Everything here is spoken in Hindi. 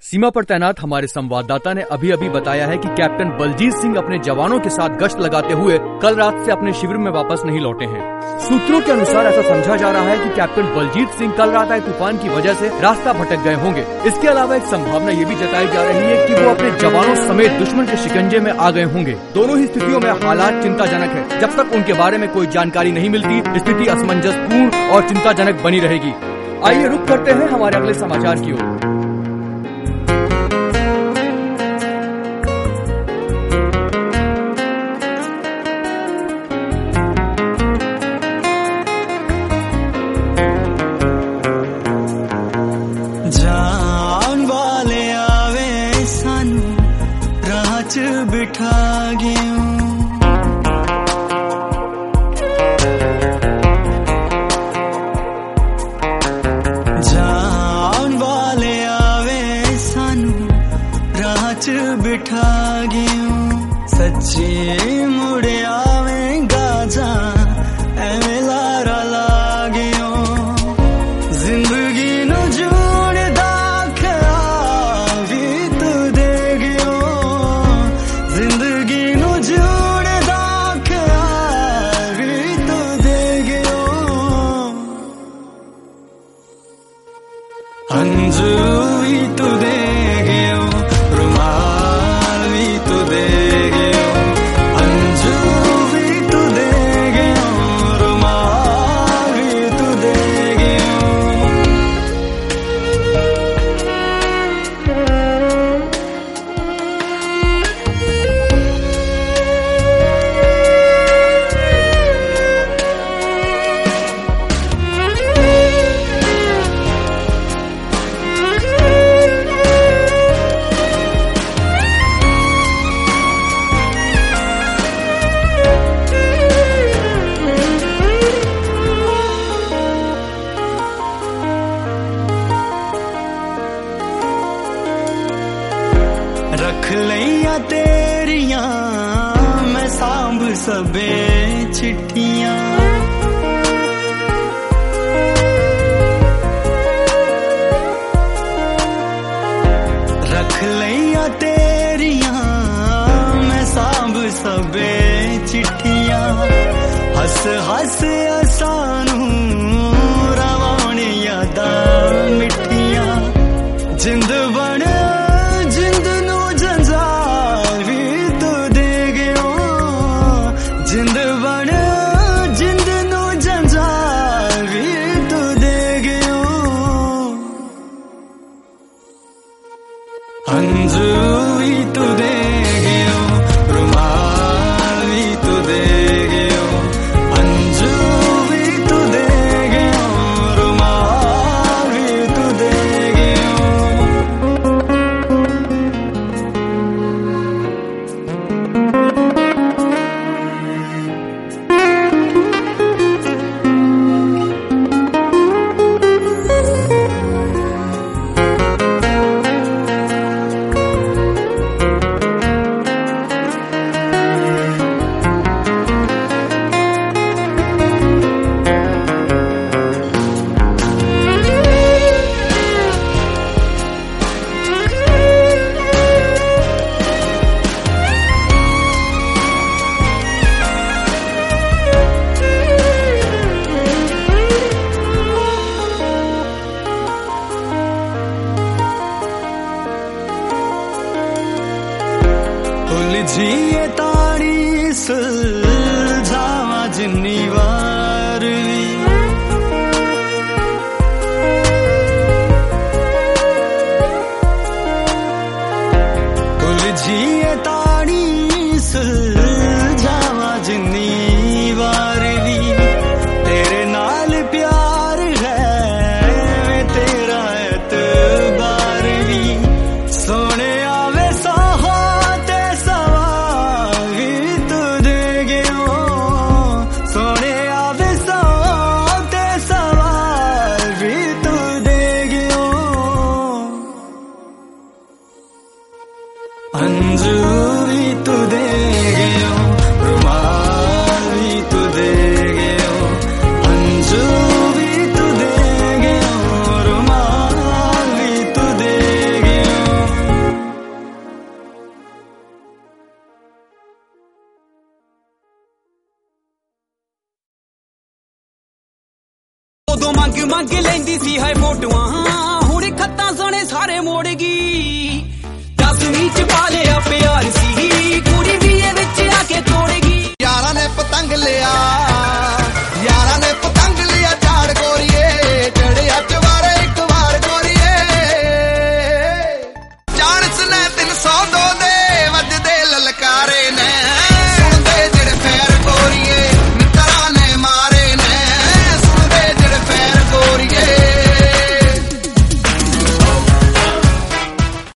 सीमा पर तैनात हमारे संवाददाता ने अभी अभी बताया है कि कैप्टन बलजीत सिंह अपने जवानों के साथ गश्त लगाते हुए कल रात से अपने शिविर में वापस नहीं लौटे हैं। सूत्रों के अनुसार ऐसा समझा जा रहा है कि कैप्टन बलजीत सिंह कल रात आए तूफान की वजह से रास्ता भटक गए होंगे। इसके अलावा एक संभावना ये भी जताई जा रही है कि वो अपने जवानों समेत दुश्मन के शिकंजे में आ गए होंगे। दोनों ही स्थितियों में हालात चिंताजनक है। जब तक उनके बारे में कोई जानकारी नहीं मिलती, स्थिति असमंजसपूर्ण और चिंताजनक बनी रहेगी। आइए रुक करते हैं हमारे अगले समाचार की ओर। जान वाले आवे सानू राह च बिठा गयूं, जान वाले आवे सानू राह च बिठा गयूं, सच्ची मुड़े आवेगा जा एवें लारा ला गयूं, जिंदगी नु अंजू भी तू दे गयो, रुमाल भी तू दे गयो, अंजू भी तू दे गयो, रुमाल भी तू दे रख लिया तेरिया मैं सांभ सबे चिट्ठियां, रख लिया तेरिया मैं सांभ सबे चिट्ठियां, हस हस असानू रवाने यादां मिठियां, जिंद बन जिंद नू जंजाल भी तू दे गयो, जिंद बन जिंद नू जंजाल भी तू दे गयो, अंजू भी तू दे गयो, रुमाल भी तू दे गयो, अंजू भी तू दे गयो, रुमाल भी तू दे गयो। उलझिए ताड़ी सुलझावा जिन्नी वार भी, उलझिए ताड़ी सुलझावा जिन्नी वार भी, तेरे नाल प्यार है तेरा एतबार भी, सोने आवे साहा अंजू भी तू दे गयो, रुमाल भी तू दे गयो, अंजू भी तू दे गयो, रुमाल भी तू दे गयो। ਮੰਗ ਮੰਗ ਲੈਂਦੀ ਸੀ ਹਾਏ ਫੋਟੋਆਂ, ਹੁਣ ਖੱਤਾਂ ਸੋਹਣੇ ਸਾਰੇ ਮੋੜ ਗਈ। 10ਵੀਂ ਚ ਪਾ ਲਿਆ ਪਿਆਰ ਸੀ, ਕੁੜੀ ਵੀ ਇਹ ਵਿੱਚ ਆ ਕੇ ਤੋੜ ਗਈ। ਯਾਰਾਂ ਨੇ ਪਤੰਗ ਲਿਆ